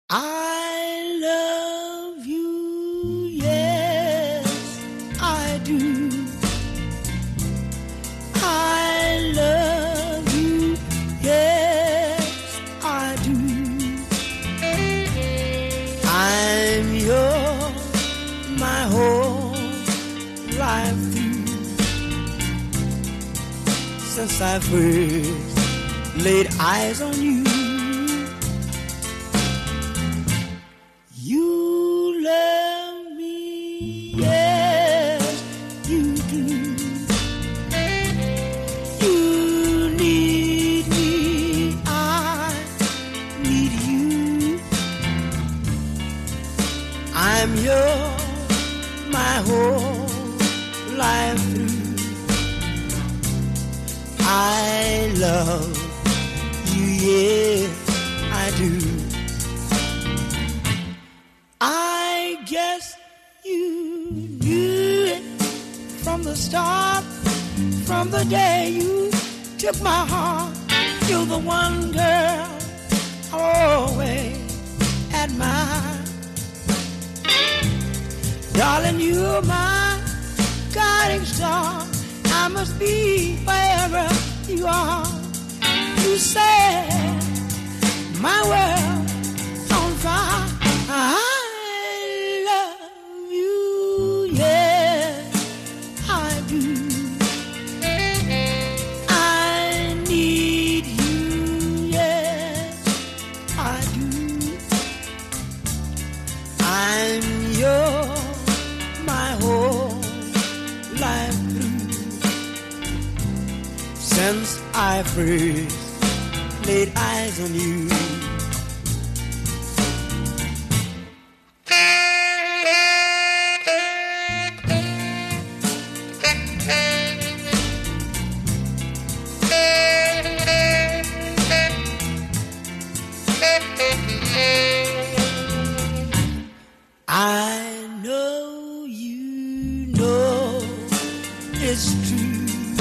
I love you, yes, I do. I love you, yes, I do. I'm yours, my whole life through. Since I first laid eyes on you. You love me, yes, you do. You need me, I need you. I'm yours, my whole life through. I love you, yes, I do. I guess you knew it from the start, from the day you took my heart. You're the one girl I always admired. Darling, you're my guiding star. I must be wherever you are. You said my world's on fire. I love you, yes, I do. I need you, yes, I do. I'm yours, my whole life through. Since I first laid eyes on you. I know you know it's true.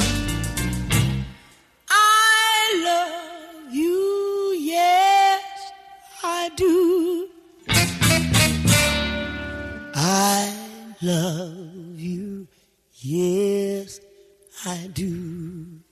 I love you, yes, I do. I love you, yes, I do.